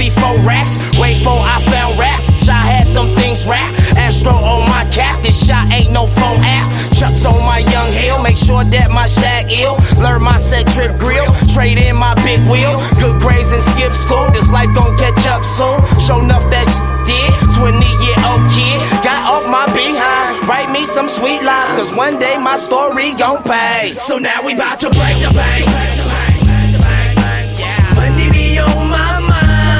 before racks, way before I found rap. I had them things rap, Astro on my cap. This shot ain't no phone app. Chucks on my young hill, make sure that my shag ill. Learn my set trip grill, trade in my big wheel. Good grades and skip school, this life gon' catch up soon. Show enough that did, 20-year-old kid. Got off my behind, write me some sweet lines, cause one day my story gon' pay. So now we bout to break the bank.